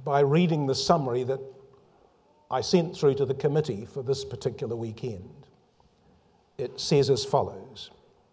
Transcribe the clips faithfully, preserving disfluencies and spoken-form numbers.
by reading the summary that I sent through to the committee for this particular weekend. It says as follows: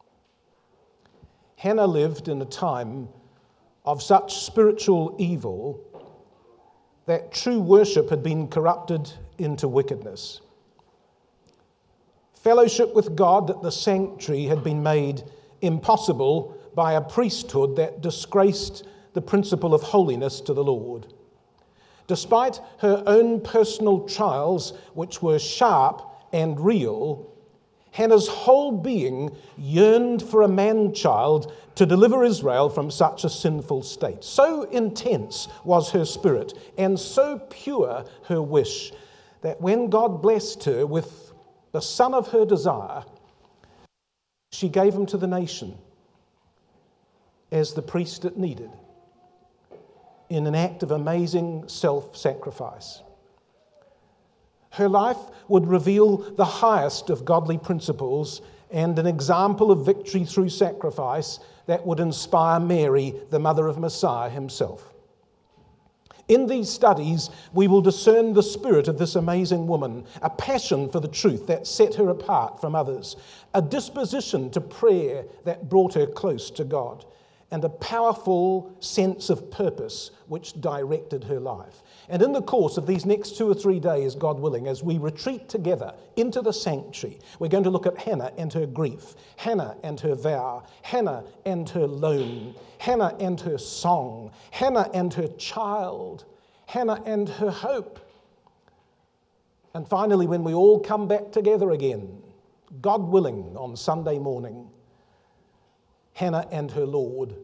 Hannah lived in a time of such spiritual evil that true worship had been corrupted into wickedness. Fellowship with God at the sanctuary had been made impossible by a priesthood that disgraced the principle of holiness to the Lord. Despite her own personal trials, which were sharp and real, Hannah's whole being yearned for a man-child to deliver Israel from such a sinful state. So intense was her spirit and so pure her wish that when God blessed her with the son of her desire, she gave him to the nation as the priest it needed in an act of amazing self-sacrifice. Her life would reveal the highest of godly principles and an example of victory through sacrifice that would inspire Mary, the mother of Messiah himself. In these studies, we will discern the spirit of this amazing woman, a passion for the truth that set her apart from others, a disposition to prayer that brought her close to God, and a powerful sense of purpose which directed her life. And in the course of these next two or three days, God willing, as we retreat together into the sanctuary, we're going to look at Hannah and her grief, Hannah and her vow, Hannah and her loan, Hannah and her song, Hannah and her child, Hannah and her hope. And finally, when we all come back together again, God willing, on Sunday morning, Hannah and her Lord,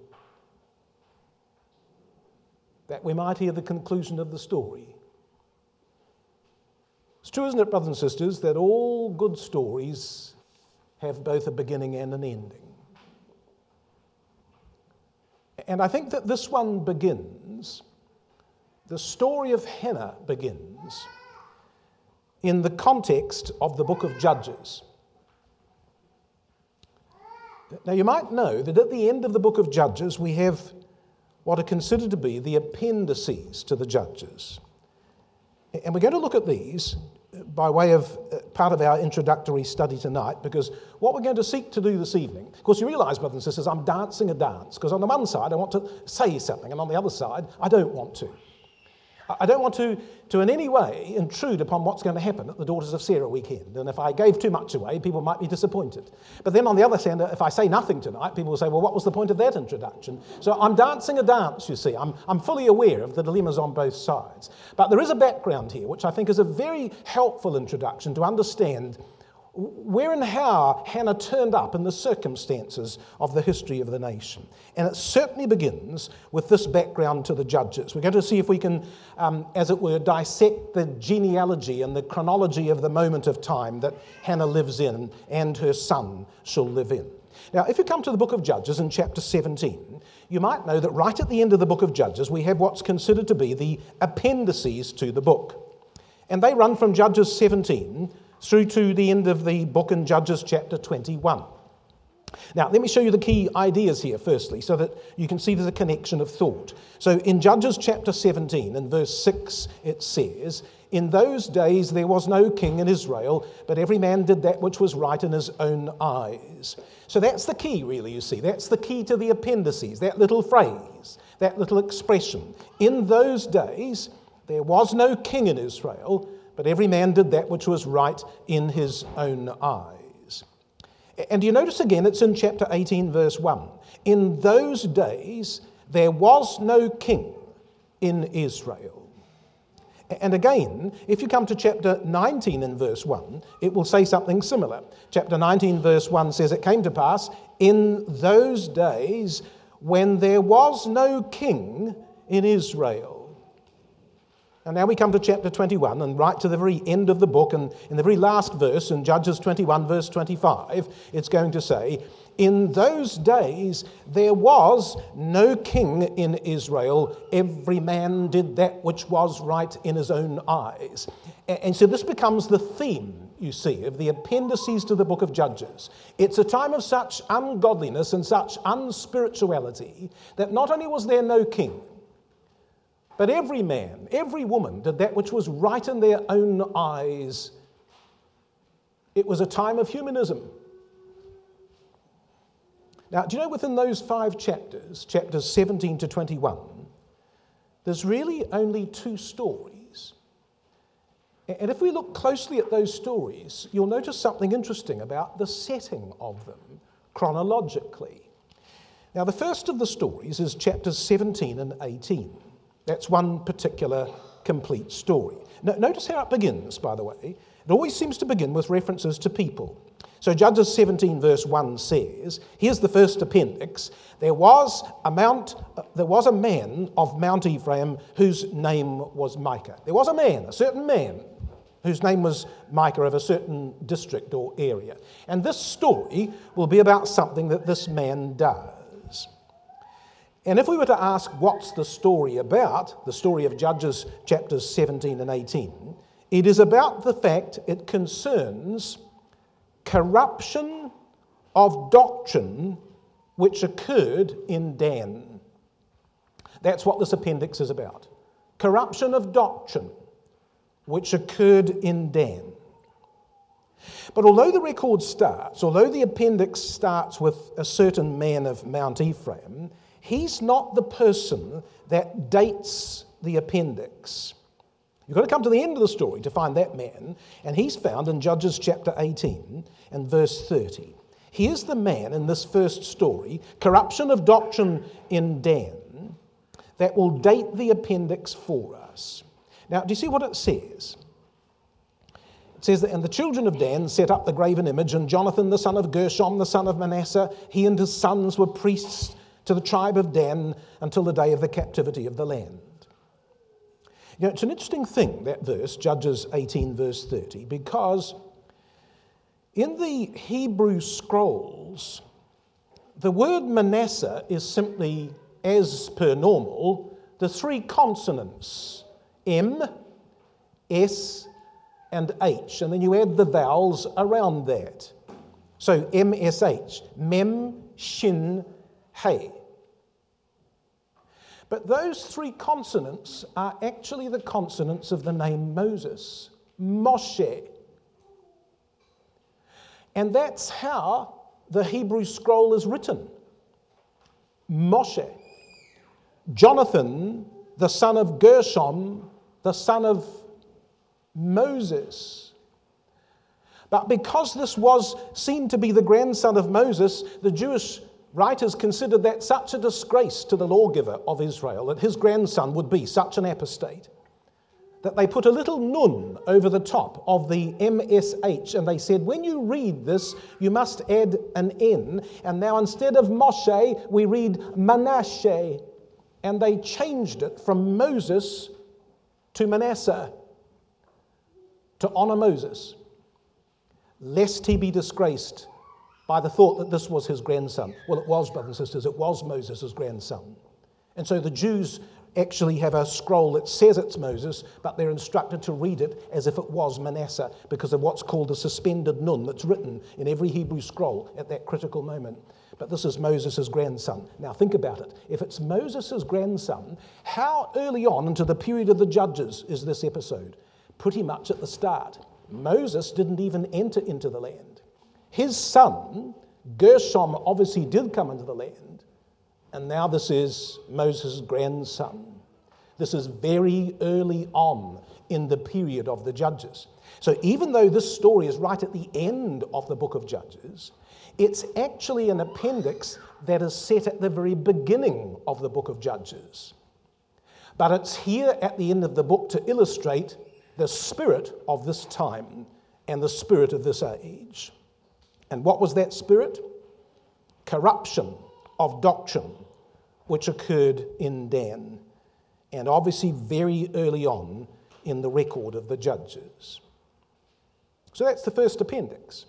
that we might hear the conclusion of the story. It's true, isn't it, brothers and sisters, that all good stories have both a beginning and an ending. And I think that this one begins, the story of Hannah begins, in the context of the book of Judges. Now, you might know that at the end of the book of Judges, we have what are considered to be the appendices to the Judges. And we're going to look at these by way of part of our introductory study tonight, because what we're going to seek to do this evening, of course, you realise, brothers and sisters, I'm dancing a dance, because on the one side I want to say something, and on the other side I don't want to. I don't want to, to in any way intrude upon what's going to happen at the Daughters of Sarah weekend. And if I gave too much away, people might be disappointed. But then on the other hand, if I say nothing tonight, people will say, well, what was the point of that introduction? So I'm dancing a dance, you see. I'm, I'm fully aware of the dilemmas on both sides. But there is a background here, which I think is a very helpful introduction to understand where and how Hannah turned up in the circumstances of the history of the nation. And it certainly begins with this background to the Judges. We're going to see if we can, um, as it were, dissect the genealogy and the chronology of the moment of time that Hannah lives in and her son shall live in. Now, if you come to the book of Judges in chapter seventeen, you might know that right at the end of the book of Judges, we have what's considered to be the appendices to the book. And they run from Judges seventeen through to the end of the book in Judges chapter twenty-one. Now, let me show you the key ideas here firstly, so that you can see there's a connection of thought. So in Judges chapter seventeen, in verse six, it says, "In those days there was no king in Israel, but every man did that which was right in his own eyes." So that's the key, really, you see. That's the key to the appendices, that little phrase, that little expression. In those days there was no king in Israel, but every man did that which was right in his own eyes. And you notice again, it's in chapter eighteen, verse one. In those days, there was no king in Israel. And again, if you come to chapter nineteen in verse one, it will say something similar. Chapter nineteen, verse one says, "It came to pass in those days when there was no king in Israel." And now we come to chapter twenty-one, and right to the very end of the book, and in the very last verse, in Judges twenty-one, verse twenty-five, it's going to say, "In those days there was no king in Israel. Every man did that which was right in his own eyes." And so this becomes the theme, you see, of the appendices to the book of Judges. It's a time of such ungodliness and such unspirituality that not only was there no king, But every man, every woman did that which was right in their own eyes. It was a time of humanism. Now, do you know within those five chapters, chapters seventeen to twenty-one, there's really only two stories. And if we look closely at those stories, you'll notice something interesting about the setting of them chronologically. Now, the first of the stories is chapters seventeen and eighteen. That's one particular complete story. Now, notice how it begins, by the way. It always seems to begin with references to people. So Judges seventeen verse one says, here's the first appendix, there was a mount, uh, there was a man of Mount Ephraim whose name was Micah. There was a man, a certain man, whose name was Micah of a certain district or area. And this story will be about something that this man does. And if we were to ask what's the story about, the story of Judges chapters seventeen and eighteen, it is about the fact it concerns corruption of doctrine which occurred in Dan. That's what this appendix is about. Corruption of doctrine which occurred in Dan. But although the record starts, although the appendix starts with a certain man of Mount Ephraim, he's not the person that dates the appendix. You've got to come to the end of the story to find that man, and he's found in Judges chapter eighteen and verse thirty. Here's the man in this first story, corruption of doctrine in Dan, that will date the appendix for us. Now, do you see what it says? It says that, and the children of Dan set up the graven image, and Jonathan the son of Gershom, the son of Manasseh, he and his sons were priests to the tribe of Dan until the day of the captivity of the land. You know, it's an interesting thing, that verse, Judges eighteen, verse thirty, because in the Hebrew scrolls, the word Manasseh is simply, as per normal, the three consonants, M, S, and H, and then you add the vowels around that. So M S H, Mem, Shin, Hey. But those three consonants are actually the consonants of the name Moses, Moshe. And that's how the Hebrew scroll is written. Moshe. Jonathan, the son of Gershom, the son of Moses. But because this was seen to be the grandson of Moses, the Jewish writers considered that such a disgrace to the lawgiver of Israel, that his grandson would be such an apostate, that they put a little nun over the top of the M S H, and they said, when you read this, you must add an N, and now instead of Moshe, we read Manasseh, and they changed it from Moses to Manasseh, to honor Moses, lest he be disgraced by the thought that this was his grandson. Well, it was, brothers and sisters, it was Moses' grandson. And so the Jews actually have a scroll that says it's Moses, but they're instructed to read it as if it was Manasseh because of what's called the suspended nun that's written in every Hebrew scroll at that critical moment. But this is Moses' grandson. Now think about it. If it's Moses' grandson, how early on into the period of the Judges is this episode? Pretty much at the start. Moses didn't even enter into the land. His son, Gershom, obviously did come into the land, and now this is Moses' grandson. This is very early on in the period of the Judges. So even though this story is right at the end of the book of Judges, it's actually an appendix that is set at the very beginning of the book of Judges. But it's here at the end of the book to illustrate the spirit of this time and the spirit of this age. And what was that spirit? Corruption of doctrine, which occurred in Dan, and obviously very early on in the record of the Judges. So that's the first appendix.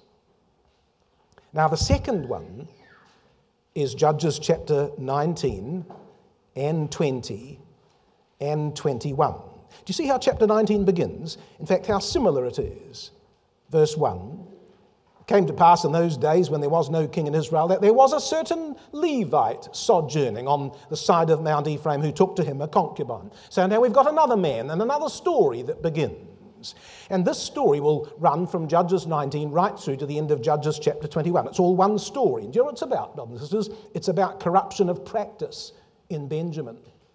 Now the second one is Judges chapter nineteen and twenty and twenty-one. Do you see how chapter nineteen begins? In fact, how similar it is. Verse one. came to pass in those days when there was no king in Israel that there was a certain Levite sojourning on the side of Mount Ephraim who took to him a concubine. So now we've got another man and another story that begins. And this story will run from Judges nineteen right through to the end of Judges chapter twenty-one. It's all one story. And do you know what it's about, brothers and sisters? It's about corruption of practice in Benjamin.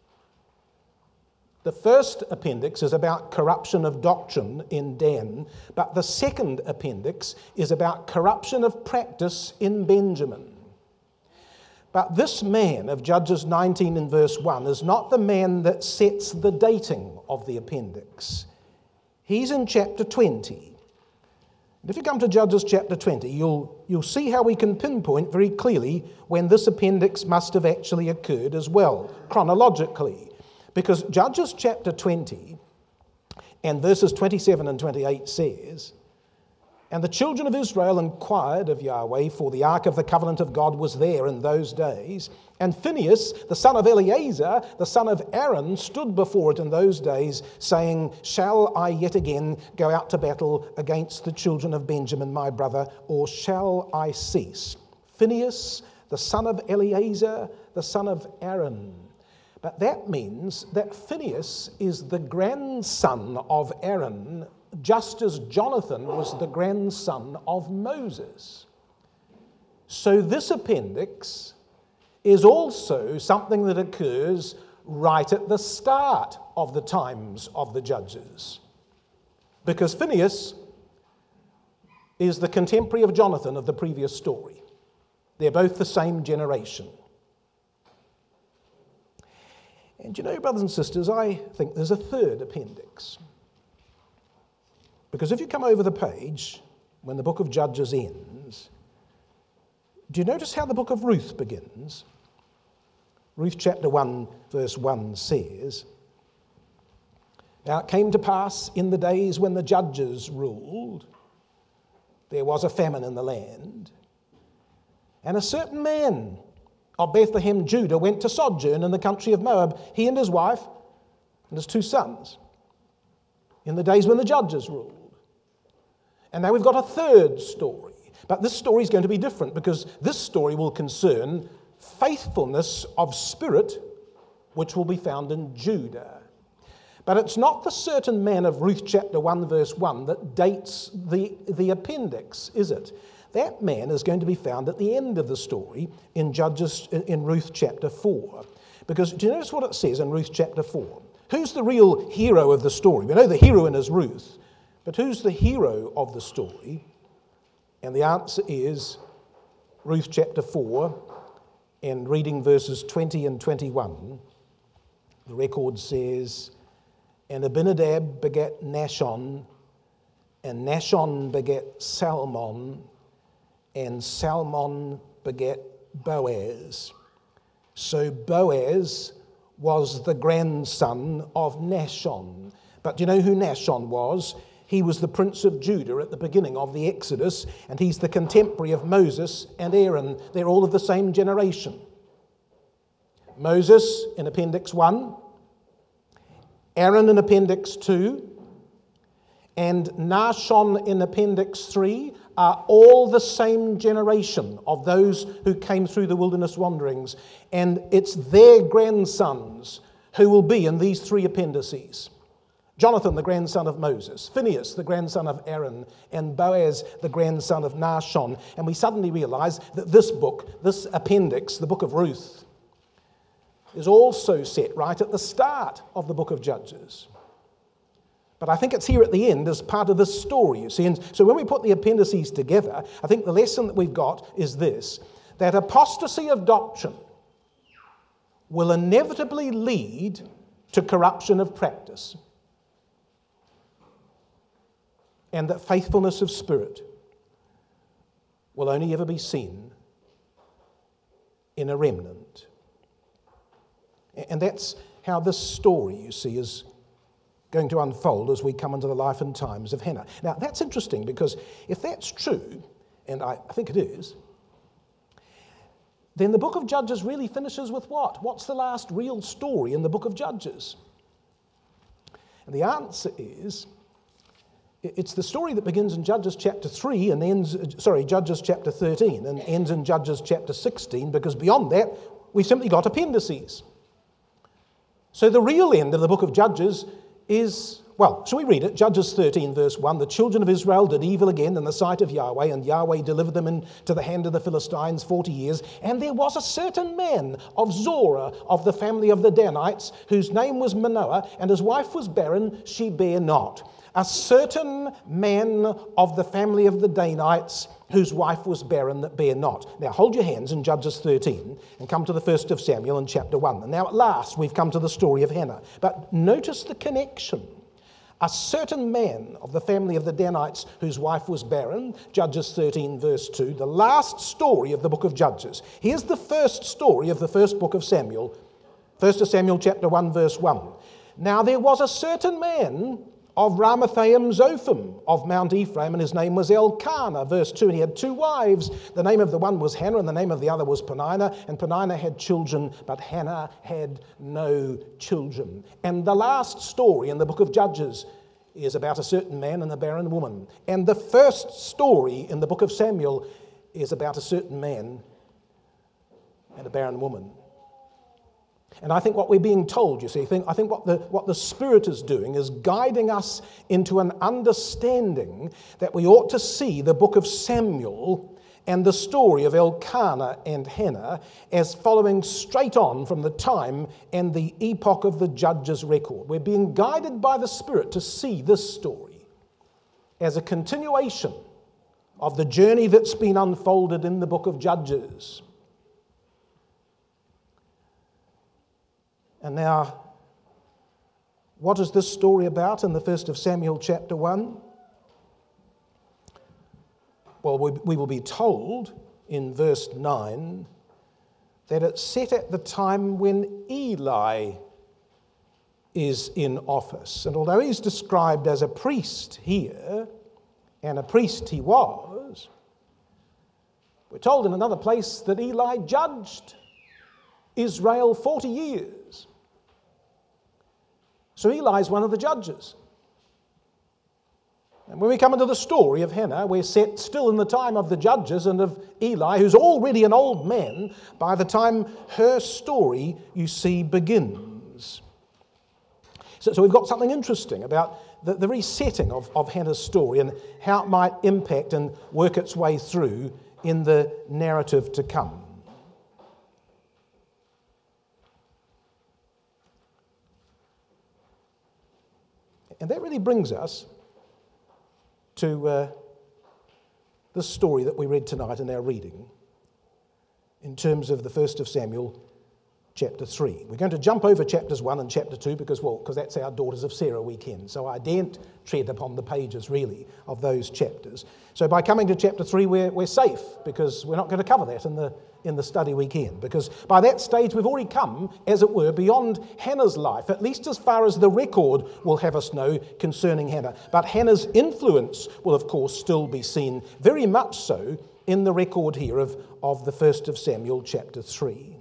The first appendix is about corruption of doctrine in Dan, but the second appendix is about corruption of practice in Benjamin. But this man of Judges nineteen and verse one is not the man that sets the dating of the appendix. He's in chapter twenty. And if you come to Judges chapter twenty, you'll, you'll see how we can pinpoint very clearly when this appendix must have actually occurred as well, chronologically. Because Judges chapter twenty and verses twenty-seven and twenty-eight says, "And the children of Israel inquired of Yahweh, for the ark of the covenant of God was there in those days. And Phinehas, the son of Eleazar, the son of Aaron, stood before it in those days, saying, Shall I yet again go out to battle against the children of Benjamin, my brother, or shall I cease? Phinehas, the son of Eleazar, the son of Aaron." But that means that Phinehas is the grandson of Aaron, just as Jonathan was the grandson of Moses. So this appendix is also something that occurs right at the start of the times of the Judges. Because Phinehas is the contemporary of Jonathan of the previous story. They're both the same generation. And you know, brothers and sisters, I think there's a third appendix. Because if you come over the page, when the book of Judges ends, do you notice how the book of Ruth begins? Ruth chapter one, verse one says, "Now it came to pass in the days when the judges ruled, there was a famine in the land, and a certain man of Bethlehem, Judah, went to sojourn in the country of Moab, he and his wife and his two sons, in the days when the judges ruled." And now we've got a third story. But this story is going to be different because this story will concern faithfulness of spirit, which will be found in Judah. But it's not the certain man of Ruth chapter one, verse one that dates the, the appendix, is it? That man is going to be found at the end of the story in Judges, in Ruth chapter four. Because do you notice what it says in Ruth chapter four? Who's the real hero of the story? We know the heroine is Ruth, but who's the hero of the story? And the answer is Ruth chapter four, and reading verses twenty and twenty-one, the record says, "And Abinadab begat Nashon, and Nashon begat Salmon, and Salmon begat Boaz. So Boaz was the grandson of Nashon." But do you know who Nashon was? He was the prince of Judah at the beginning of the Exodus, and he's the contemporary of Moses and Aaron. They're all of the same generation. Moses in Appendix one, Aaron in Appendix two, and Nashon in Appendix three are all the same generation of those who came through the wilderness wanderings. And it's their grandsons who will be in these three appendices. Jonathan, the grandson of Moses, Phinehas, the grandson of Aaron, and Boaz, the grandson of Nashon. And we suddenly realize that this book, this appendix, the book of Ruth, is also set right at the start of the book of Judges. But I think it's here at the end as part of this story, you see. And so when we put the appendices together, I think the lesson that we've got is this, that apostasy of doctrine will inevitably lead to corruption of practice, and that faithfulness of spirit will only ever be seen in a remnant. And that's how this story, you see, is going to unfold as we come into the life and times of Hannah. Now, that's interesting because if that's true, and I, I think it is, then the book of Judges really finishes with what? What's the last real story in the book of Judges? And the answer is, It's the story that begins in Judges chapter three and ends, sorry, Judges chapter thirteen and ends in Judges chapter sixteen, because beyond that, we've simply got appendices. So the real end of the book of Judges is, well, shall we read it? Judges thirteen, verse one. The children of Israel did evil again in the sight of Yahweh, and Yahweh delivered them into the hand of the Philistines forty years. And there was a certain man of Zorah, of the family of the Danites, whose name was Manoah, and his wife was barren, she bare not. A certain man of the family of the Danites, whose wife was barren, that bare not. Now hold your hands in Judges thirteen and come to the first of Samuel in chapter one. And now at last we've come to the story of Hannah. But notice the connection. A certain man of the family of the Danites, whose wife was barren, Judges thirteen verse two, the last story of the book of Judges. Here's the first story of the first book of Samuel, first of Samuel chapter one verse one. Now there was a certain man of Ramathaim Zophim of Mount Ephraim, and his name was Elkanah, verse two, and he had two wives. The name of the one was Hannah, and the name of the other was Peninnah, and Peninnah had children, but Hannah had no children. And the last story in the book of Judges is about a certain man and a barren woman. And the first story in the book of Samuel is about a certain man and a barren woman. And I think what we're being told, you see, I think, I think what, the, what the Spirit is doing is guiding us into an understanding that we ought to see the book of Samuel and the story of Elkanah and Hannah as following straight on from the time and the epoch of the Judges' record. We're being guided by the Spirit to see this story as a continuation of the journey that's been unfolded in the book of Judges. And now, what is this story about in the first of Samuel chapter one? Well, we, we will be told in verse nine that it's set at the time when Eli is in office. And although he's described as a priest here, and a priest he was, we're told in another place that Eli judged Israel forty years. So Eli is one of the judges. And when we come into the story of Hannah, we're set still in the time of the judges and of Eli, who's already an old man by the time her story, you see, begins. So, so we've got something interesting about the, the resetting of, of Hannah's story and how it might impact and work its way through in the narrative to come. And that really brings us to uh, the story that we read tonight in our reading in terms of the first of Samuel chapter three. We're going to jump over chapters one and chapter two because, well, because that's our Daughters of Sarah weekend. So I daren't tread upon the pages, really, of those chapters. So by coming to chapter three, we're, we're safe because we're not going to cover that in the in the study weekend, because by that stage we've already come, as it were, beyond Hannah's life, at least as far as the record will have us know concerning Hannah. But Hannah's influence will, of course, still be seen very much so in the record here of, of the first of Samuel chapter three.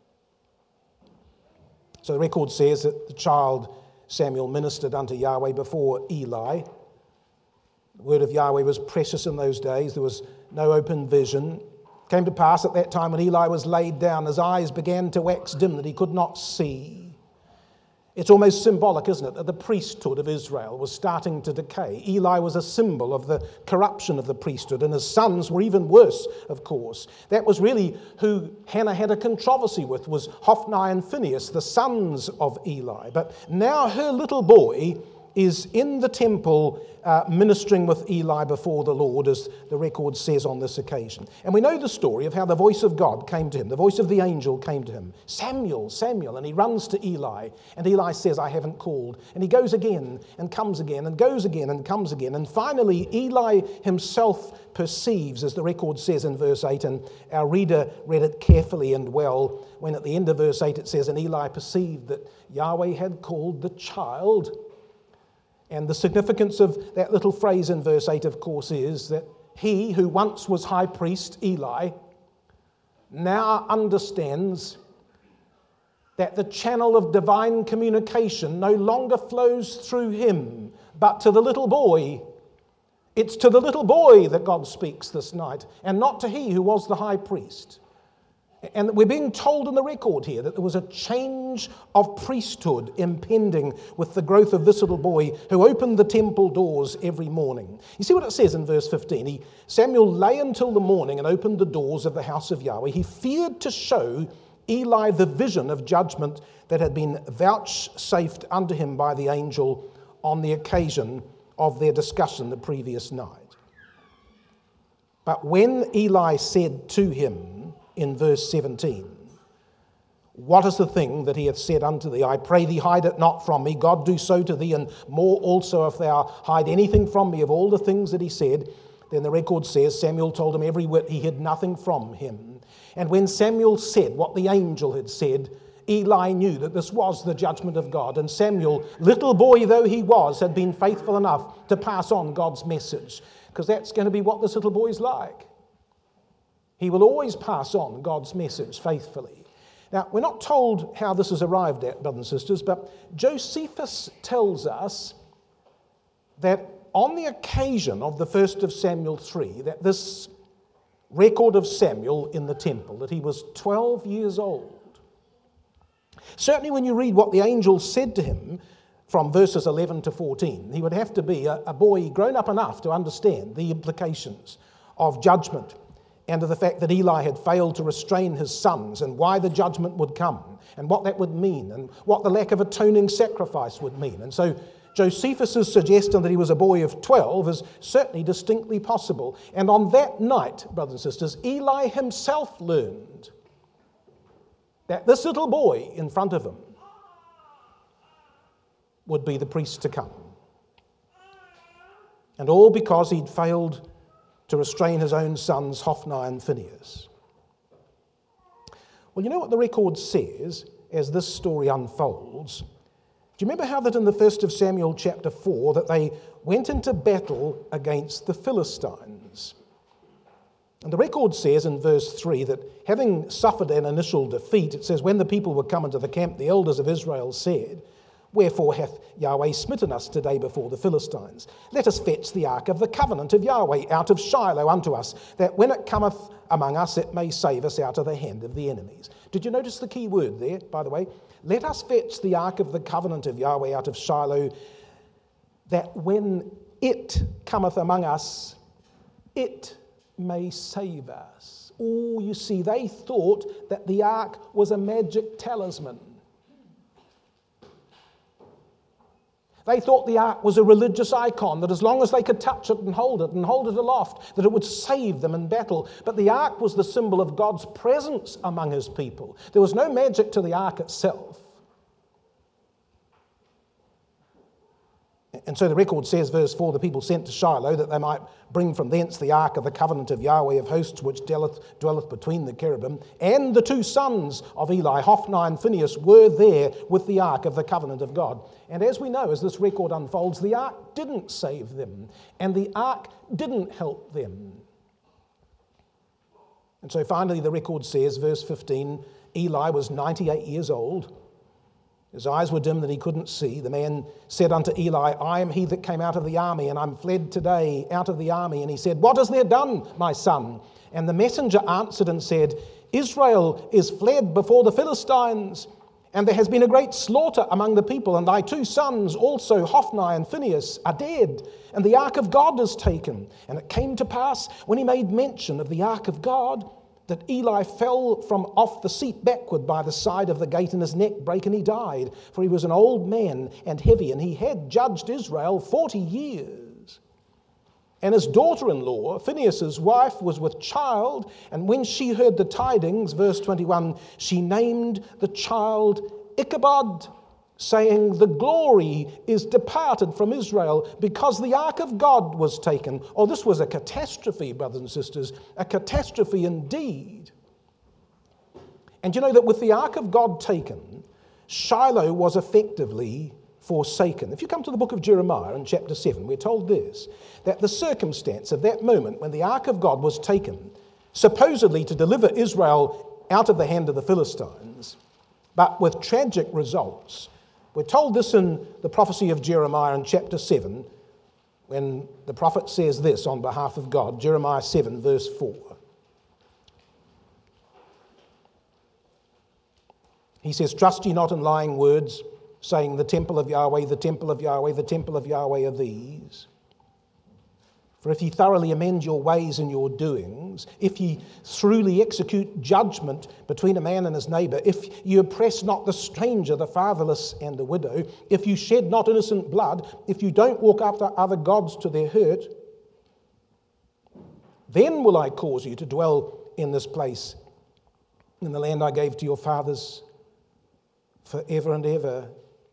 So the record says that the child Samuel ministered unto Yahweh before Eli. The word of Yahweh was precious in those days. There was no open vision. It came to pass at that time when Eli was laid down, his eyes began to wax dim that he could not see. It's almost symbolic, isn't it, that the priesthood of Israel was starting to decay. Eli was a symbol of the corruption of the priesthood, and his sons were even worse, of course. That was really who Hannah had a controversy with, was Hophni and Phinehas, the sons of Eli. But now her little boy is in the temple uh, ministering with Eli before the Lord, as the record says on this occasion. And we know the story of how the voice of God came to him. The voice of the angel came to him. Samuel, Samuel. And he runs to Eli. And Eli says, I haven't called. And he goes again and comes again and goes again and comes again. And finally, Eli himself perceives, as the record says in verse eight, and our reader read it carefully and well, when at the end of verse eight it says, and Eli perceived that Yahweh had called the child. And the significance of that little phrase in verse eight, of course, is that he who once was high priest, Eli, now understands that the channel of divine communication no longer flows through him, but to the little boy It's to the little boy that God speaks this night, and not to he who was the high priest. And we're being told in the record here that there was a change of priesthood impending with the growth of this little boy who opened the temple doors every morning. You see what it says in verse fifteen? He, Samuel lay until the morning and opened the doors of the house of Yahweh. He feared to show Eli the vision of judgment that had been vouchsafed unto him by the angel on the occasion of their discussion the previous night. But when Eli said to him, in verse seventeen, what is the thing that he hath said unto thee? I pray thee, hide it not from me. God do so to thee, and more also if thou hide anything from me of all the things that he said. Then the record says, Samuel told him every whit, he hid nothing from him. And when Samuel said what the angel had said, Eli knew that this was the judgment of God. And Samuel, little boy though he was, had been faithful enough to pass on God's message. Because that's going to be what this little boy's like. He will always pass on God's message faithfully. Now, we're not told how this is arrived at, brothers and sisters, but Josephus tells us that on the occasion of the first of Samuel three, that this record of Samuel in the temple, that he was twelve years old. Certainly when you read what the angel said to him from verses eleven to fourteen, he would have to be a, a boy grown up enough to understand the implications of judgment and of the fact that Eli had failed to restrain his sons, and why the judgment would come, and what that would mean, and what the lack of atoning sacrifice would mean. And so Josephus' suggestion that he was a boy of twelve is certainly distinctly possible. And on that night, brothers and sisters, Eli himself learned that this little boy in front of him would be the priest to come. And all because he'd failed to restrain his own sons, Hophni and Phinehas. Well, you know what the record says as this story unfolds? Do you remember how that in the first of Samuel chapter four that they went into battle against the Philistines? And the record says in verse three that having suffered an initial defeat, it says, when the people were come into the camp, the elders of Israel said, wherefore hath Yahweh smitten us today before the Philistines? Let us fetch the ark of the covenant of Yahweh out of Shiloh unto us, that when it cometh among us, it may save us out of the hand of the enemies. Did you notice the key word there, by the way? Let us fetch the ark of the covenant of Yahweh out of Shiloh, that when it cometh among us, it may save us. Oh, you see, they thought that the ark was a magic talisman. They thought the ark was a religious icon, that as long as they could touch it and hold it and hold it aloft, that it would save them in battle. But the ark was the symbol of God's presence among his people. There was no magic to the ark itself. And so the record says, verse four, the people sent to Shiloh that they might bring from thence the ark of the covenant of Yahweh of hosts, which dwelleth, dwelleth between the cherubim. And the two sons of Eli, Hophni and Phinehas, were there with the ark of the covenant of God. And as we know, as this record unfolds, the ark didn't save them, and the ark didn't help them. And so finally the record says, verse fifteen, Eli was ninety-eight years old. His eyes were dim that he couldn't see. The man said unto Eli, I am he that came out of the army, and I'm fled today out of the army. And he said, what is there done, my son? And the messenger answered and said, Israel is fled before the Philistines, and there has been a great slaughter among the people, and thy two sons also, Hophni and Phinehas, are dead, and the ark of God is taken. And it came to pass, when he made mention of the ark of God, that Eli fell from off the seat backward by the side of the gate, and his neck brake, and he died. For he was an old man and heavy, and he had judged Israel forty years. And his daughter-in-law, Phinehas' wife, was with child, and when she heard the tidings, verse twenty-one, she named the child Ichabod, saying, the glory is departed from Israel, because the ark of God was taken. Oh, this was a catastrophe, brothers and sisters, a catastrophe indeed. And you know that with the ark of God taken, Shiloh was effectively forsaken. If you come to the book of Jeremiah in chapter seven, we're told this, that the circumstance of that moment when the ark of God was taken, supposedly to deliver Israel out of the hand of the Philistines, but with tragic results. We're told this in the prophecy of Jeremiah in chapter seven, when the prophet says this on behalf of God, Jeremiah seven, verse four. He says, "Trust ye not in lying words, saying, the temple of Yahweh, the temple of Yahweh, the temple of Yahweh are these. For if ye thoroughly amend your ways and your doings, if ye throughly execute judgment between a man and his neighbour, if you oppress not the stranger, the fatherless, and the widow, if you shed not innocent blood, if you don't walk after other gods to their hurt, then will I cause you to dwell in this place, in the land I gave to your fathers forever and ever."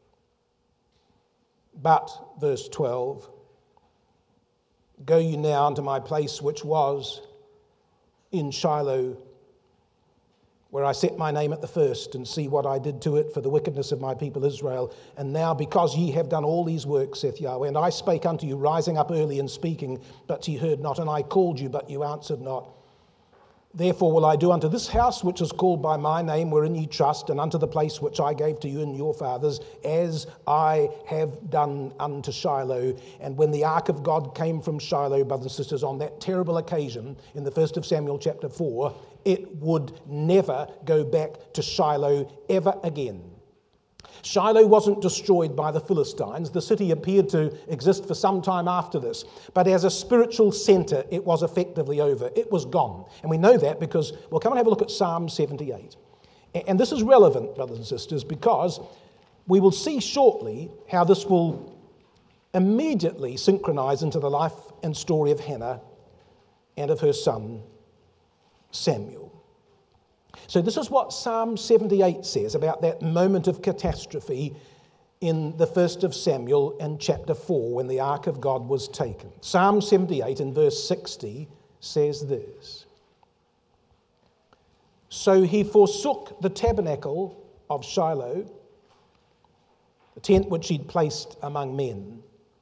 But, verse twelve, "Go you now unto my place which was in Shiloh, where I set my name at the first, and see what I did to it for the wickedness of my people Israel. And now, because ye have done all these works, saith Yahweh, and I spake unto you, rising up early and speaking, but ye heard not, and I called you, but you answered not. Therefore will I do unto this house which is called by my name, wherein ye trust, and unto the place which I gave to you and your fathers, as I have done unto Shiloh." And when the ark of God came from Shiloh, brothers and sisters, on that terrible occasion in the first of Samuel chapter four, it would never go back to Shiloh ever again. Shiloh wasn't destroyed by the Philistines. The city appeared to exist for some time after this. But as a spiritual centre, it was effectively over. It was gone. And we know that because we'll come and have a look at Psalm seventy-eight. And this is relevant, brothers and sisters, because we will see shortly how this will immediately synchronise into the life and story of Hannah and of her son Samuel. So this is what Psalm seventy-eight says about that moment of catastrophe in the first of Samuel and chapter four when the ark of God was taken. Psalm seventy-eight in verse sixty says this: "So he forsook the tabernacle of Shiloh, the tent which he'd placed among men,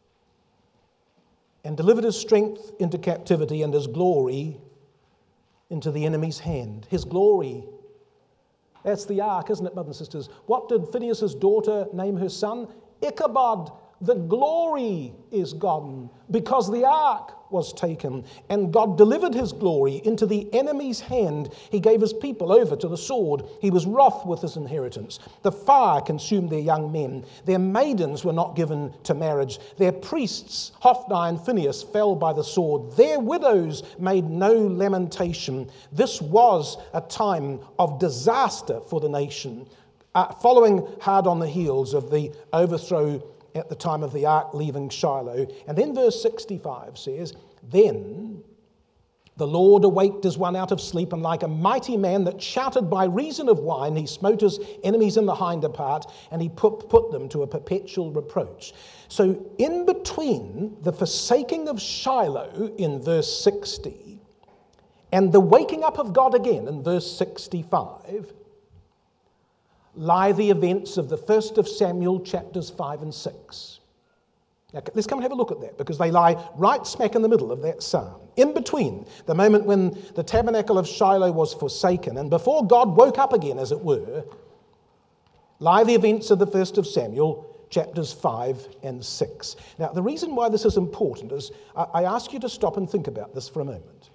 and delivered his strength into captivity and his glory into the enemy's hand." His glory, that's the ark, isn't it, brothers and sisters? What did Phinehas' daughter name her son? Ichabod. The glory is gone because the ark was taken, and God delivered his glory into the enemy's hand. He gave his people over to the sword. He was wroth with his inheritance. The fire consumed their young men. Their maidens were not given to marriage. Their priests, Hophni and Phinehas, fell by the sword. Their widows made no lamentation. This was a time of disaster for the nation, uh, following hard on the heels of the overthrow at the time of the ark leaving Shiloh. And then verse sixty-five says, "Then the Lord awaked as one out of sleep, and like a mighty man that shouted by reason of wine, he smote his enemies in the hinder part, and he put, put them to a perpetual reproach." So in between the forsaking of Shiloh in verse sixty and the waking up of God again in verse sixty-five lie the events of the first of Samuel chapters five and six. Now, let's come and have a look at that, because they lie right smack in the middle of that psalm. In between the moment when the tabernacle of Shiloh was forsaken and before God woke up again, as it were, lie the events of the first of Samuel chapters five and six. Now, the reason why this is important is I ask you to stop and think about this for a moment.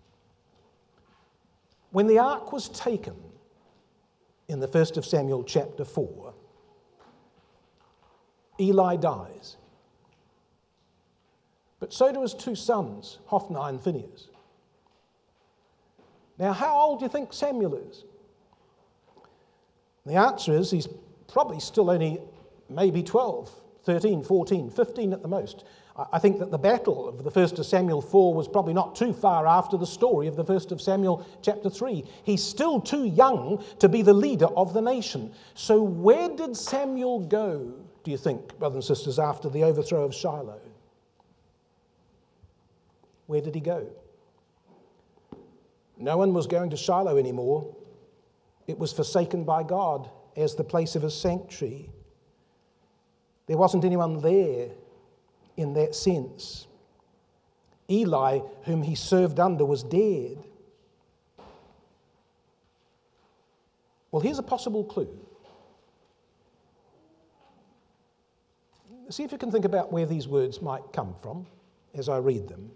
When the ark was taken in the first of Samuel chapter four, Eli dies. But so do his two sons, Hophni and Phinehas. Now, how old do you think Samuel is? The answer is he's probably still only maybe twelve, thirteen, fourteen, fifteen at the most. I think that the battle of the first of Samuel four was probably not too far after the story of the first of Samuel chapter three. He's still too young to be the leader of the nation. So where did Samuel go, do you think, brothers and sisters, after the overthrow of Shiloh? Where did he go? No one was going to Shiloh anymore. It was forsaken by God as the place of his sanctuary. There wasn't anyone there in that sense. Eli, whom he served under, was dead. Well, here's a possible clue. See if you can think about where these words might come from. as I read them.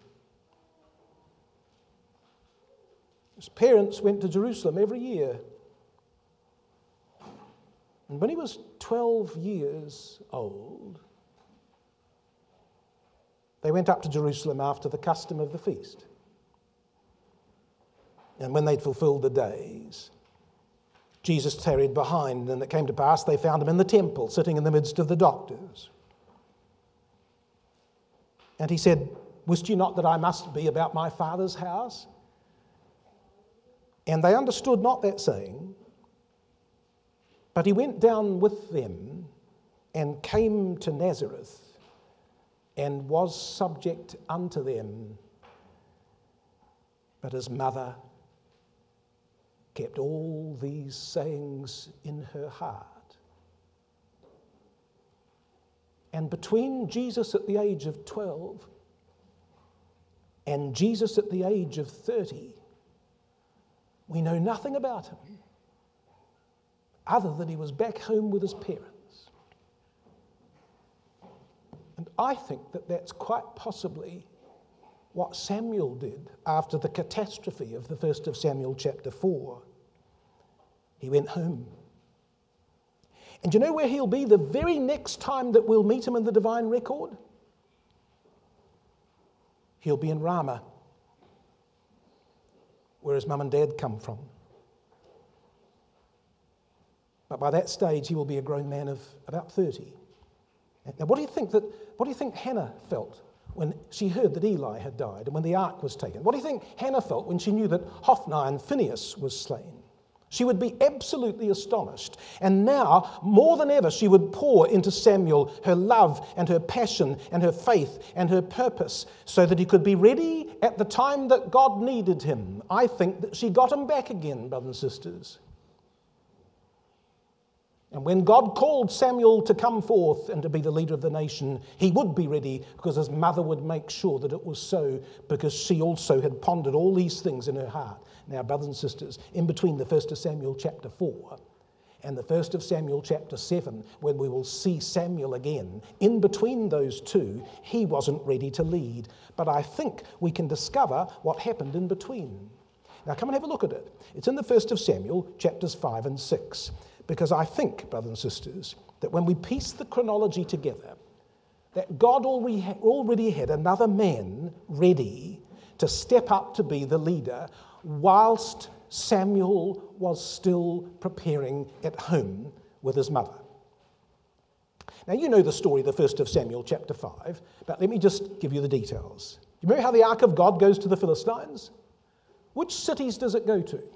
His parents went to Jerusalem every year. And when he was twelve years old, they went up to Jerusalem after the custom of the feast. And when they'd fulfilled the days, Jesus tarried behind, and it came to pass they found him in the temple, sitting in the midst of the doctors. And he said, "Wist ye not that I must be about my Father's house?" And they understood not that saying. But he went down with them and came to Nazareth and was subject unto them. But his mother kept all these sayings in her heart. And between Jesus at the age of twelve and Jesus at the age of thirty, we know nothing about him other than he was back home with his parents. And I think that that's quite possibly what Samuel did after the catastrophe of the first of Samuel chapter four. He went home. And you know where he'll be the very next time that we'll meet him in the divine record? He'll be in Ramah, where his mum and dad come from. But by that stage, he will be a grown man of about thirty. Now, what do you think that? What do you think Hannah felt when she heard that Eli had died and when the ark was taken? What do you think Hannah felt when she knew that Hophni and Phinehas was slain? She would be absolutely astonished. And now, more than ever, she would pour into Samuel her love and her passion and her faith and her purpose so that he could be ready at the time that God needed him. I think that she got him back again, brothers and sisters. And when God called Samuel to come forth and to be the leader of the nation, he would be ready because his mother would make sure that it was so, because she also had pondered all these things in her heart. Now, brothers and sisters, in between the first of Samuel chapter four and the first of Samuel chapter seven, when we will see Samuel again, in between those two, he wasn't ready to lead. But I think we can discover what happened in between. Now, come and have a look at it. It's in the first of Samuel chapters five and six. Because I think, brothers and sisters, that when we piece the chronology together, that God already had another man ready to step up to be the leader whilst Samuel was still preparing at home with his mother. Now, you know the story, the first of Samuel chapter five, but let me just give you the details. You remember how the ark of God goes to the Philistines? Which cities does it go to?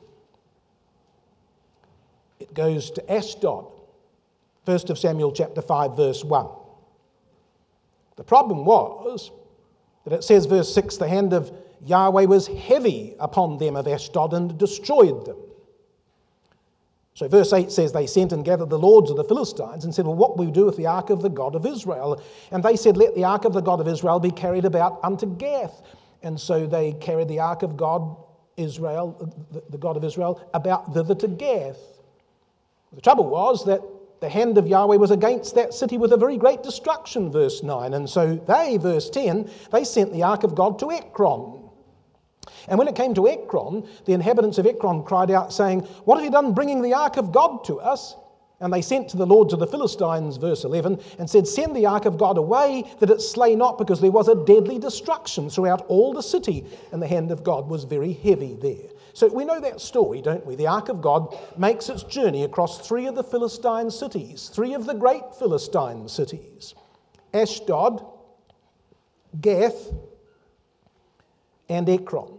It goes to Ashdod, first of Samuel chapter five, verse one. The problem was that it says, verse six, the hand of Yahweh was heavy upon them of Ashdod and destroyed them. So verse eight says, they sent and gathered the lords of the Philistines and said, well, what will we do with the ark of the God of Israel? And they said, let the ark of the God of Israel be carried about unto Gath. And so they carried the ark of God, Israel, the, the God of Israel, about thither to Gath. The trouble was that the hand of Yahweh was against that city with a very great destruction, verse nine. And so they, verse ten, they sent the ark of God to Ekron. And when it came to Ekron, the inhabitants of Ekron cried out, saying, what have you done bringing the ark of God to us? And they sent to the lords of the Philistines, verse eleven, and said, send the ark of God away, that it slay not, because there was a deadly destruction throughout all the city, and the hand of God was very heavy there. So we know that story, don't we? The ark of God makes its journey across three of the Philistine cities, three of the great Philistine cities, Ashdod, Gath, and Ekron.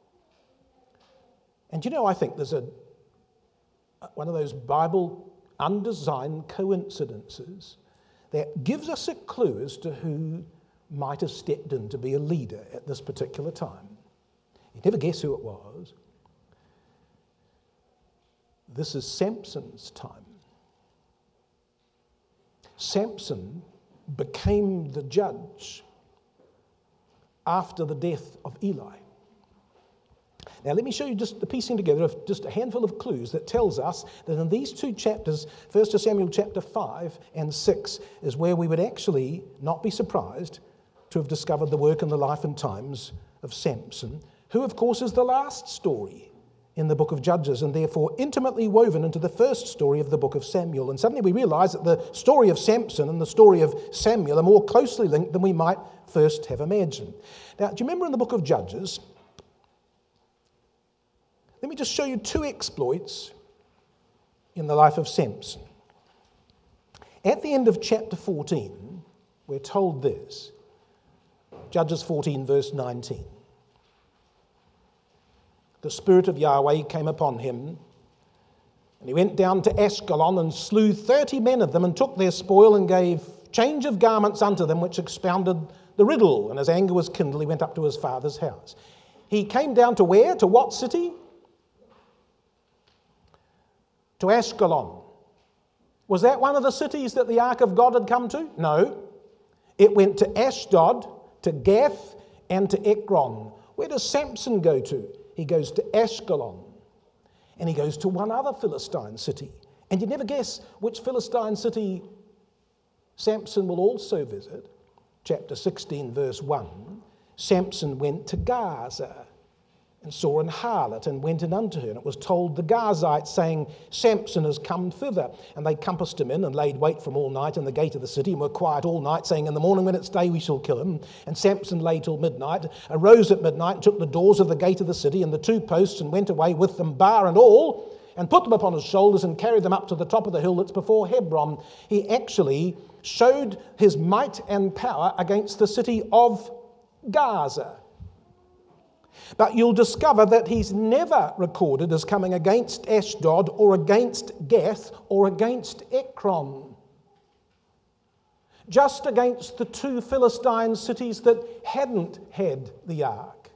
And you know, I think there's a one of those Bible undesigned coincidences that gives us a clue as to who might have stepped in to be a leader at this particular time. You never guess who it was. This is Samson's time. Samson became the judge after the death of Eli. Now, let me show you just the piecing together of just a handful of clues that tells us that in these two chapters, first of Samuel chapter five and six, is where we would actually not be surprised to have discovered the work and the life and times of Samson, who of course is the last story in the book of Judges and therefore intimately woven into the first story of the book of Samuel. And suddenly we realise that the story of Samson and the story of Samuel are more closely linked than we might first have imagined. Now, do you remember in the book of Judges, let me just show you two exploits in the life of Samson. At the end of chapter fourteen, we're told this, Judges fourteen, verse nineteen. The Spirit of Yahweh came upon him, and he went down to Ashkelon and slew thirty men of them and took their spoil and gave change of garments unto them, which expounded the riddle. And as anger was kindled, he went up to his father's house. He came down to where? To what city? To Ashkelon. Was that one of the cities that the Ark of God had come to? No. It went to Ashdod, to Gath, and to Ekron. Where does Samson go to? He goes to Ashkelon. And he goes to one other Philistine city. And you never guess which Philistine city Samson will also visit. Chapter sixteen, verse one. Samson went to Gaza and saw an harlot and went in unto her. And it was told the Gazites, saying, Samson has come thither. And they compassed him in and laid wait for him all night in the gate of the city and were quiet all night, saying, in the morning when it's day we shall kill him. And Samson lay till midnight, arose at midnight and took the doors of the gate of the city and the two posts and went away with them, bar and all, and put them upon his shoulders and carried them up to the top of the hill that's before Hebron. He actually showed his might and power against the city of Gaza. But you'll discover that he's never recorded as coming against Ashdod or against Gath or against Ekron. Just against the two Philistine cities that hadn't had the ark.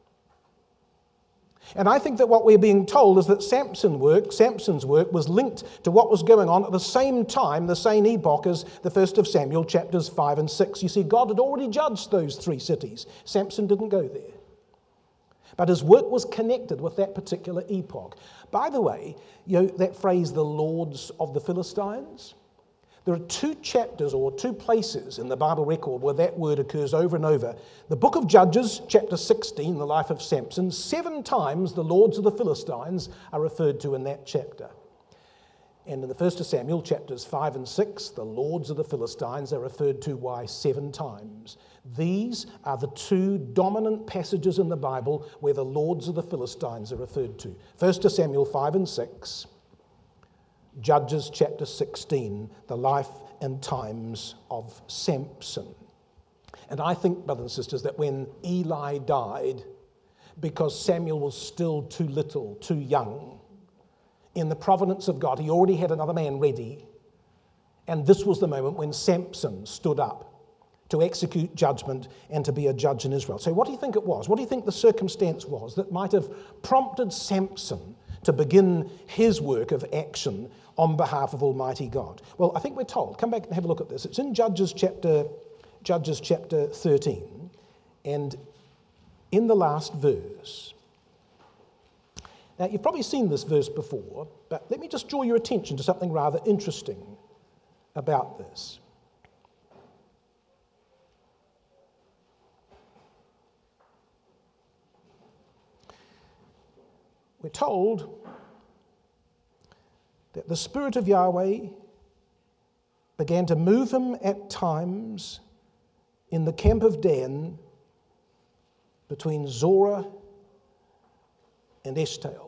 And I think that what we're being told is that Samson's work, Samson's work was linked to what was going on at the same time, the same epoch as the first of Samuel, chapters five and six. You see, God had already judged those three cities. Samson didn't go there. But his work was connected with that particular epoch. By the way, you know that phrase, the lords of the Philistines? There are two chapters or two places in the Bible record where that word occurs over and over. The book of Judges, chapter sixteen, the life of Samson, seven times the lords of the Philistines are referred to in that chapter. And in the first of Samuel, chapters five and six, the lords of the Philistines are referred to, why, seven times. These are the two dominant passages in the Bible where the lords of the Philistines are referred to. First of Samuel five and six, Judges chapter sixteen, the life and times of Samson. And I think, brothers and sisters, that when Eli died, because Samuel was still too little, too young, in the providence of God, he already had another man ready. And this was the moment when Samson stood up to execute judgment and to be a judge in Israel. So what do you think it was? What do you think the circumstance was that might have prompted Samson to begin his work of action on behalf of Almighty God? Well, I think we're told. Come back and have a look at this. It's in Judges chapter, Judges chapter thirteen. And in the last verse, now, you've probably seen this verse before, but let me just draw your attention to something rather interesting about this. We're told that the Spirit of Yahweh began to move him at times in the camp of Dan between Zorah and Eshtaol.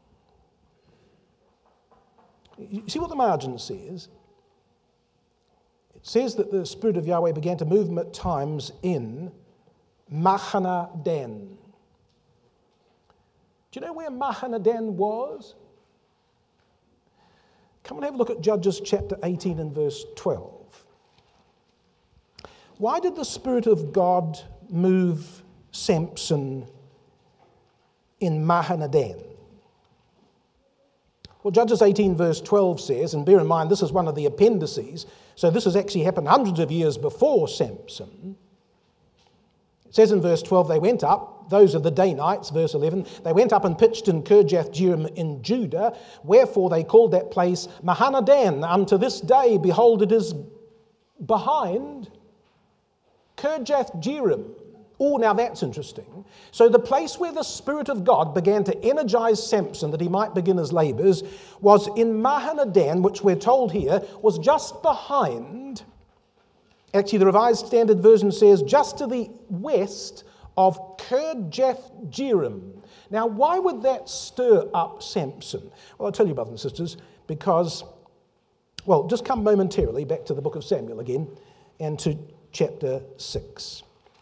You see what the margin says? It says that the Spirit of Yahweh began to move him at times in Mahana Dan. Do you know where Mahana Dan was? Come and have a look at Judges chapter eighteen and verse twelve. Why did the Spirit of God move Samson in Mahana Dan? Well, Judges eighteen verse twelve says, and bear in mind this is one of the appendices, so this has actually happened hundreds of years before Samson. It says in verse twelve, they went up, those are the Danites, verse eleven, they went up and pitched in Kirjath-jearim in Judah, wherefore they called that place Mahanadan. Unto this day, behold, it is behind Kirjath-jearim. Oh, now that's interesting. So the place where the Spirit of God began to energize Samson that he might begin his labors was in Mahanadan, which we're told here was just behind, actually the Revised Standard Version says just to the west of Kirjath-jearim. Now, why would that stir up Samson? Well, I'll tell you, brothers and sisters, because, well, just come momentarily back to the book of Samuel again and to chapter six.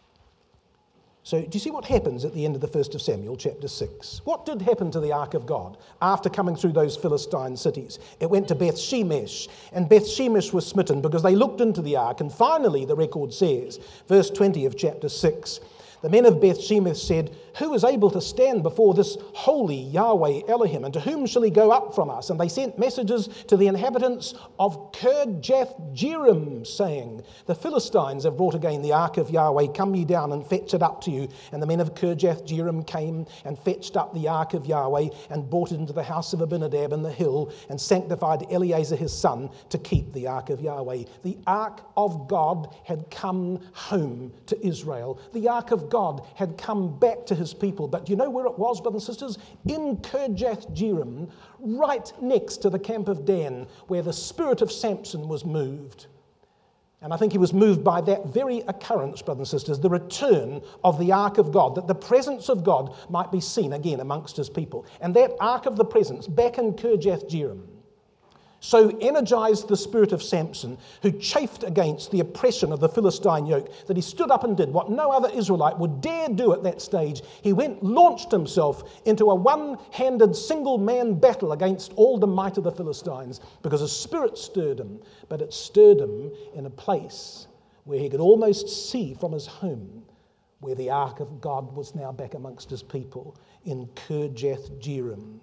So do you see what happens at the end of the first of Samuel, chapter six? What did happen to the ark of God after coming through those Philistine cities? It went to Beth Shemesh, and Beth Shemesh was smitten because they looked into the ark. And finally, the record says, verse twenty of chapter six, the men of Beth Shemesh said, who is able to stand before this holy Yahweh Elohim, and to whom shall he go up from us? And they sent messages to the inhabitants of Kirjath-jearim, saying, the Philistines have brought again the ark of Yahweh, come ye down and fetch it up to you. And the men of Kirjath-jearim came and fetched up the ark of Yahweh and brought it into the house of Abinadab in the hill, and sanctified Eleazar his son to keep the ark of Yahweh. The ark of God had come home to Israel. The ark of God had come back to his people. But do you know where it was, brothers and sisters? In Kirjath-jearim, right next to the camp of Dan, where the spirit of Samson was moved. And I think he was moved by that very occurrence, brothers and sisters, the return of the ark of God, that the presence of God might be seen again amongst his people. And that ark of the presence, back in Kirjath-jearim, so energized the spirit of Samson, who chafed against the oppression of the Philistine yoke, that he stood up and did what no other Israelite would dare do at that stage. He went, launched himself into a one-handed single-man battle against all the might of the Philistines, because his spirit stirred him, but it stirred him in a place where he could almost see from his home where the ark of God was now back amongst his people in Kirjath-jearim.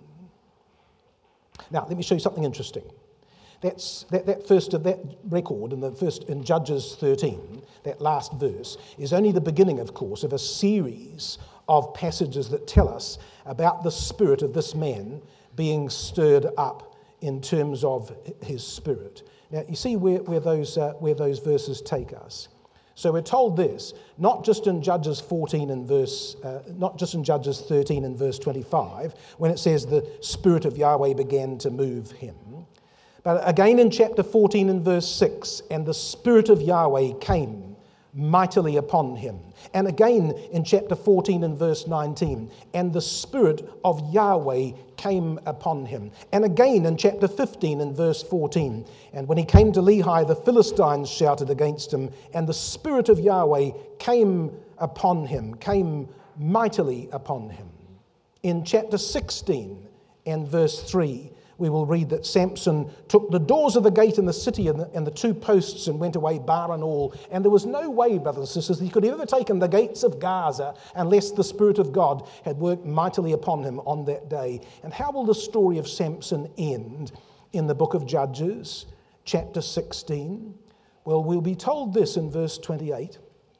Now, let me show you something interesting. That's, that, that first of that record in the first in Judges thirteen, that last verse, is only the beginning, of course, of a series of passages that tell us about the spirit of this man being stirred up in terms of his spirit. Now, you see where, where those uh, where those verses take us. So we're told this, not just in Judges fourteen and verse, uh, not just in Judges thirteen and verse twenty-five, when it says the Spirit of Yahweh began to move him, but again in chapter fourteen and verse six, and the Spirit of Yahweh came mightily upon him. And again in chapter fourteen and verse nineteen, and the Spirit of Yahweh came upon him. And again in chapter fifteen and verse fourteen, and when he came to Lehi, the Philistines shouted against him, and the Spirit of Yahweh came upon him, came mightily upon him. In chapter sixteen and verse three, we will read that Samson took the doors of the gate in the city and the, and the two posts and went away, bar and all. And there was no way, brothers and sisters, that he could have ever taken the gates of Gaza unless the Spirit of God had worked mightily upon him on that day. And how will the story of Samson end in the book of Judges, chapter sixteen? Well, we'll be told this in verse twenty-eight.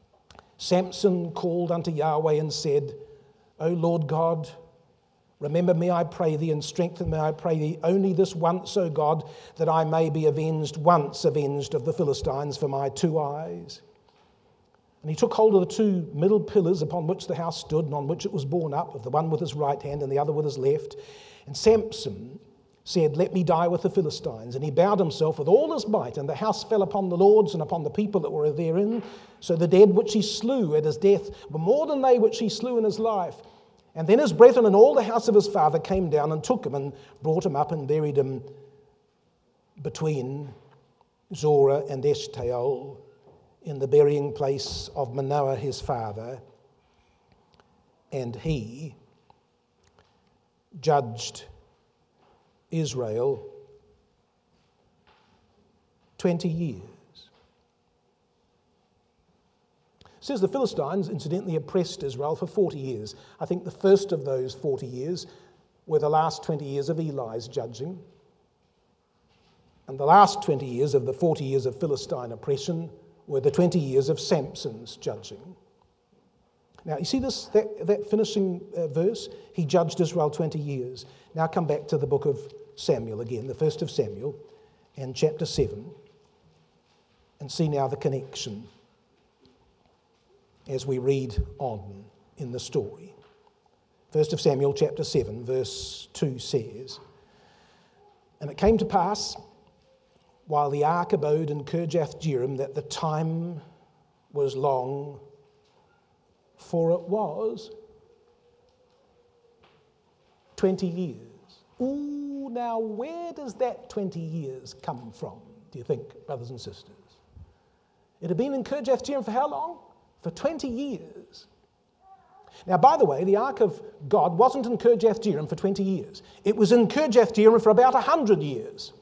Samson called unto Yahweh and said, O Lord God, remember me, I pray thee, and strengthen me, I pray thee, only this once, O God, that I may be avenged, once avenged of the Philistines for my two eyes. And he took hold of the two middle pillars upon which the house stood and on which it was borne up, of the one with his right hand and the other with his left. And Samson said, let me die with the Philistines. And he bowed himself with all his might, and the house fell upon the lords and upon the people that were therein. So the dead which he slew at his death were more than they which he slew in his life. And then his brethren and all the house of his father came down and took him and brought him up and buried him between Zorah and Eshtaol in the burying place of Manoah his father. And he judged Israel twenty years. It says the Philistines, incidentally, oppressed Israel for forty years. I think the first of those forty years were the last twenty years of Eli's judging. And the last twenty years of the forty years of Philistine oppression were the twenty years of Samson's judging. Now, you see this, that, that finishing uh, verse? He judged Israel twenty years. Now come back to the book of Samuel again, the first of Samuel, and chapter seven, and see now the connection. as we read on in the story. First of Samuel chapter seven, verse two says, "And it came to pass, while the ark abode in Kirjath-jearim, that the time was long, for it was twenty years." Ooh, now where does that twenty years come from, do you think, brothers and sisters? It had been in Kirjath-jearim for how long? For twenty years. Now, by the way, the Ark of God wasn't in Kirjath-jearim for twenty years. It was in Kirjath-jearim for about one hundred years.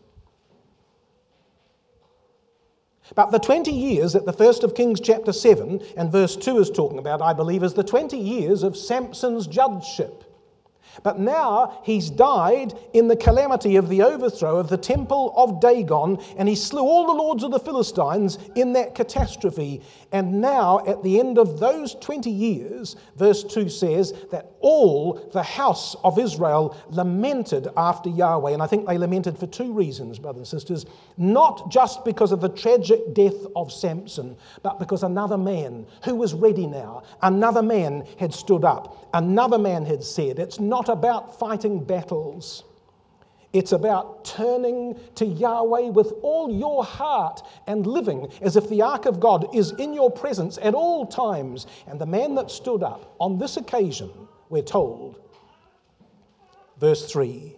But the twenty years that the First of Kings chapter seven and verse two is talking about, I believe, is the twenty years of Samson's judgeship. But now he's died in the calamity of the overthrow of the temple of Dagon, and he slew all the lords of the Philistines in that catastrophe. And now, at the end of those twenty years, verse two says that all the house of Israel lamented after Yahweh. And I think they lamented for two reasons, brothers and sisters. Not just because of the tragic death of Samson, but because another man who was ready now, another man had stood up, another man had said, it's not about fighting battles. It's about turning to Yahweh with all your heart and living as if the Ark of God is in your presence at all times. And the man that stood up on this occasion, we're told, verse three,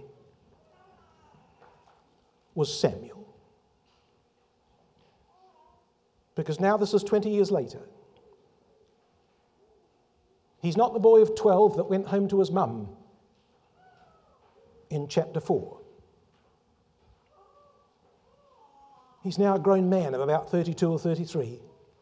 was Samuel. Because now this is twenty years later. He's not the boy of twelve that went home to his mum in chapter four. He's now a grown man of about thirty-two or thirty-three.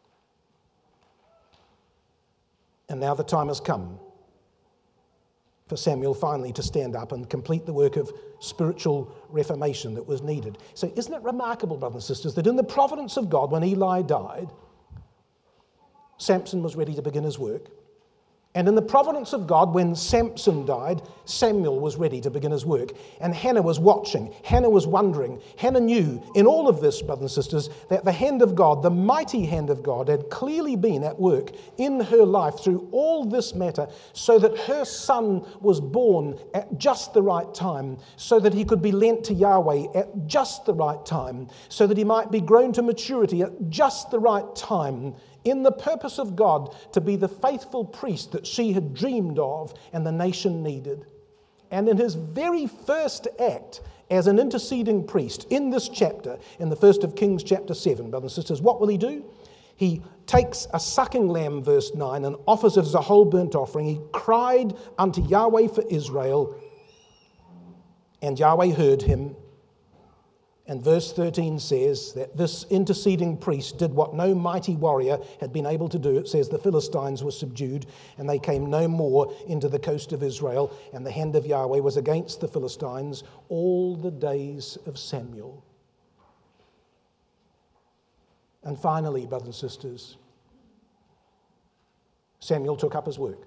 And now the time has come for Samuel finally to stand up and complete the work of spiritual reformation that was needed. So isn't it remarkable, brothers and sisters, that in the providence of God, when Eli died, Samson was ready to begin his work. And in the providence of God, when Samson died, Samuel was ready to begin his work. And Hannah was watching. Hannah was wondering. Hannah knew in all of this, brothers and sisters, that the hand of God, the mighty hand of God, had clearly been at work in her life through all this matter, so that her son was born at just the right time, so that he could be lent to Yahweh at just the right time, so that he might be grown to maturity at just the right time, in the purpose of God to be the faithful priest that she had dreamed of and the nation needed. And in his very first act as an interceding priest in this chapter, in the First of Kings chapter seven, brothers and sisters, what will he do? He takes a sucking lamb, verse nine, and offers it as a whole burnt offering. He cried unto Yahweh for Israel, and Yahweh heard him. And verse thirteen says that this interceding priest did what no mighty warrior had been able to do. It says the Philistines were subdued and they came no more into the coast of Israel, and the hand of Yahweh was against the Philistines all the days of Samuel. And finally, brothers and sisters, Samuel took up his work.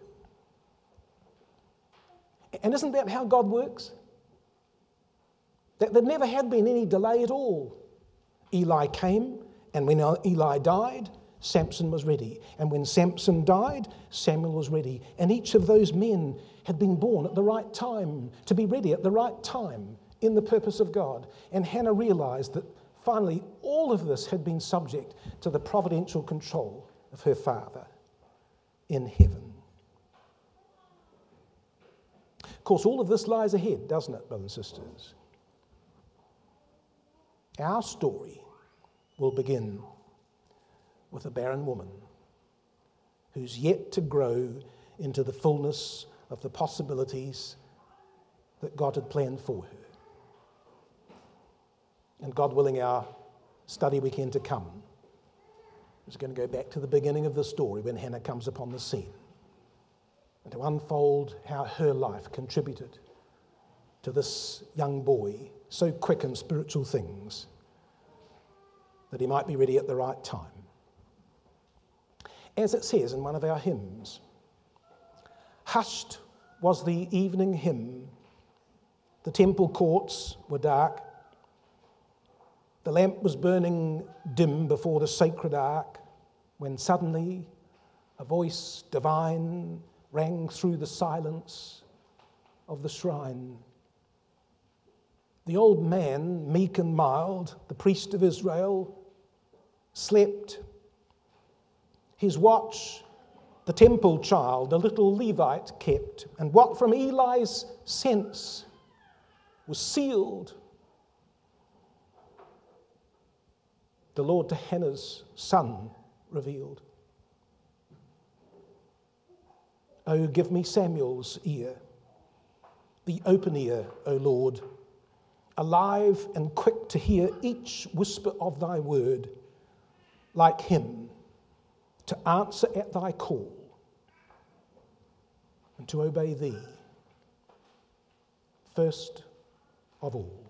And isn't that how God works? That there never had been any delay at all. Eli came, and when Eli died, Samson was ready. And when Samson died, Samuel was ready. And each of those men had been born at the right time, to be ready at the right time in the purpose of God. And Hannah realized that finally all of this had been subject to the providential control of her Father in heaven. Of course, all of this lies ahead, doesn't it, brothers and sisters? Our story will begin with a barren woman who's yet to grow into the fullness of the possibilities that God had planned for her. And God willing, our study weekend to come is going to go back to the beginning of the story when Hannah comes upon the scene, and to unfold how her life contributed to this young boy, so quick in spiritual things, that he might be ready at the right time. As it says in one of our hymns, hushed was the evening hymn, the temple courts were dark, the lamp was burning dim before the sacred ark, when suddenly A voice divine rang through the silence of the shrine. The old man, meek and mild, the priest of Israel, slept. His watch the temple child, a little Levite, kept, and what from Eli's sense was sealed, the Lord to Hannah's son revealed. Oh, give me Samuel's ear, the open ear, O Lord, alive and quick to hear each whisper of thy word, like him, to answer at thy call and to obey thee first of all.